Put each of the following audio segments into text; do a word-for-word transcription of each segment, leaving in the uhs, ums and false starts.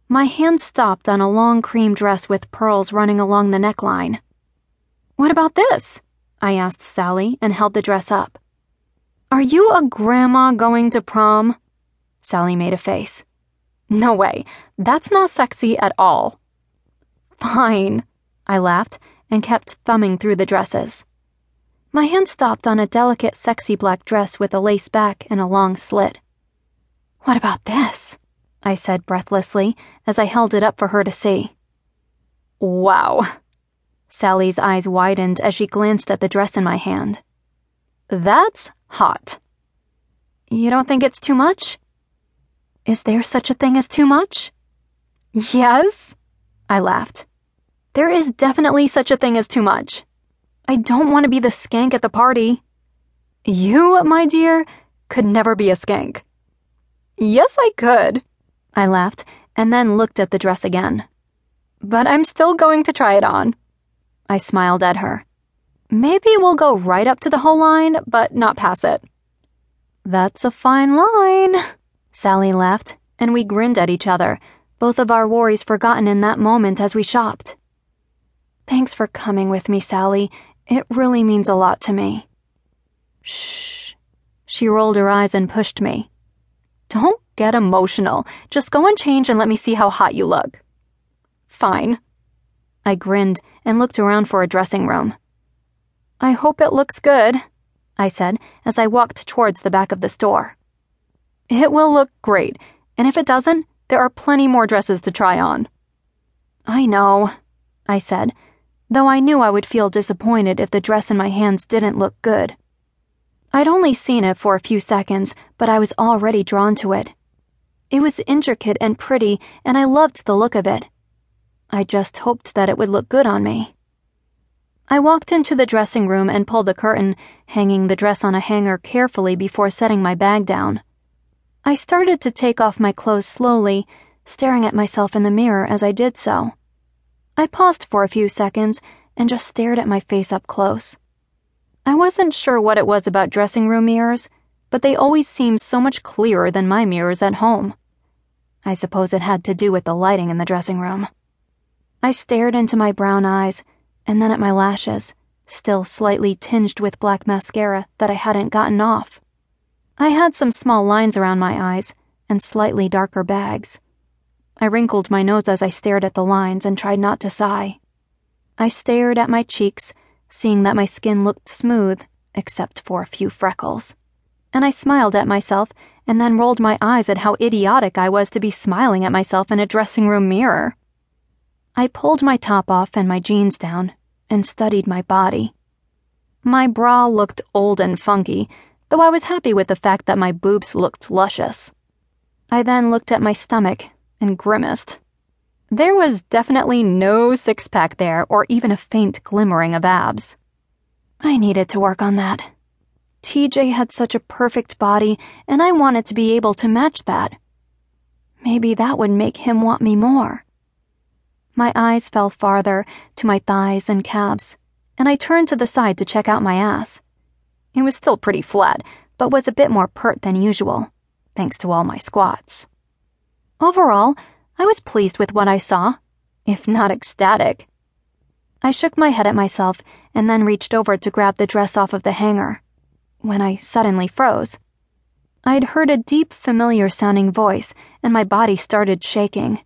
My hand stopped on a long cream dress with pearls running along the neckline. "What about this?" I asked Sally and held the dress up. "Are you a grandma going to prom?" Sally made a face. "No way, that's not sexy at all." "Fine," I laughed and kept thumbing through the dresses. My hand stopped on a delicate, sexy black dress with a lace back and a long slit. "What about this?" I said breathlessly as I held it up for her to see. "Wow." Sally's eyes widened as she glanced at the dress in my hand. "That's hot." "You don't think it's too much?" "Is there such a thing as too much?" "Yes," I laughed. "There is definitely such a thing as too much. I don't want to be the skank at the party." "You, my dear, could never be a skank." "Yes, I could," I laughed and then looked at the dress again. "But I'm still going to try it on." I smiled at her. "Maybe we'll go right up to the whole line, but not past it." "That's a fine line," Sally laughed, and we grinned at each other, both of our worries forgotten in that moment as we shopped. "Thanks for coming with me, Sally. It really means a lot to me." "Shh." She rolled her eyes and pushed me. "Don't get emotional. Just go and change and let me see how hot you look." "Fine." I grinned and looked around for a dressing room. "I hope it looks good," I said as I walked towards the back of the store. "It will look great, and if it doesn't, there are plenty more dresses to try on." "I know," I said, though I knew I would feel disappointed if the dress in my hands didn't look good. I'd only seen it for a few seconds, but I was already drawn to it. It was intricate and pretty, and I loved the look of it. I just hoped that it would look good on me. I walked into the dressing room and pulled the curtain, hanging the dress on a hanger carefully before setting my bag down. I started to take off my clothes slowly, staring at myself in the mirror as I did so. I paused for a few seconds and just stared at my face up close. I wasn't sure what it was about dressing room mirrors, but they always seemed so much clearer than my mirrors at home. I suppose it had to do with the lighting in the dressing room. I stared into my brown eyes, and then at my lashes, still slightly tinged with black mascara that I hadn't gotten off. I had some small lines around my eyes, and slightly darker bags. I wrinkled my nose as I stared at the lines and tried not to sigh. I stared at my cheeks, seeing that my skin looked smooth, except for a few freckles. And I smiled at myself, and then rolled my eyes at how idiotic I was to be smiling at myself in a dressing room mirror. I pulled my top off and my jeans down, and studied my body. My bra looked old and funky, though I was happy with the fact that my boobs looked luscious. I then looked at my stomach and grimaced. There was definitely no six-pack there or even a faint glimmering of abs. I needed to work on that. T J had such a perfect body, and I wanted to be able to match that. Maybe that would make him want me more. My eyes fell farther, to my thighs and calves, and I turned to the side to check out my ass. It was still pretty flat, but was a bit more pert than usual, thanks to all my squats. Overall, I was pleased with what I saw, if not ecstatic. I shook my head at myself and then reached over to grab the dress off of the hanger, when I suddenly froze. I'd heard a deep, familiar-sounding voice, and my body started shaking.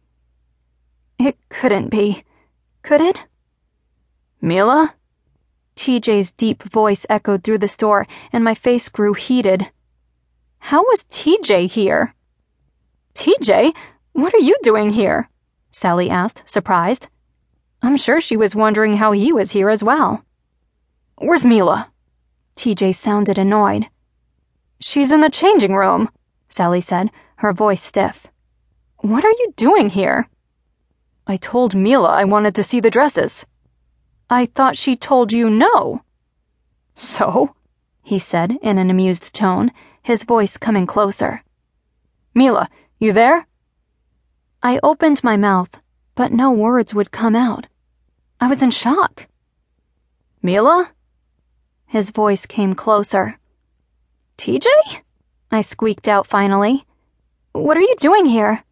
It couldn't be. Could it? "Mila?" T J's deep voice echoed through the store, and my face grew heated. How was T J here? "T J? What are you doing here?" Sally asked, surprised. I'm sure she was wondering how he was here as well. "Where's Mila?" T J sounded annoyed. "She's in the changing room," Sally said, her voice stiff. "What are you doing here?" "I told Mila I wanted to see the dresses." "I thought she told you no." "So?" he said in an amused tone, his voice coming closer. "Mila, you there?" I opened my mouth, but no words would come out. I was in shock. "Mila?" His voice came closer. "T J?" I squeaked out finally. "What are you doing here?"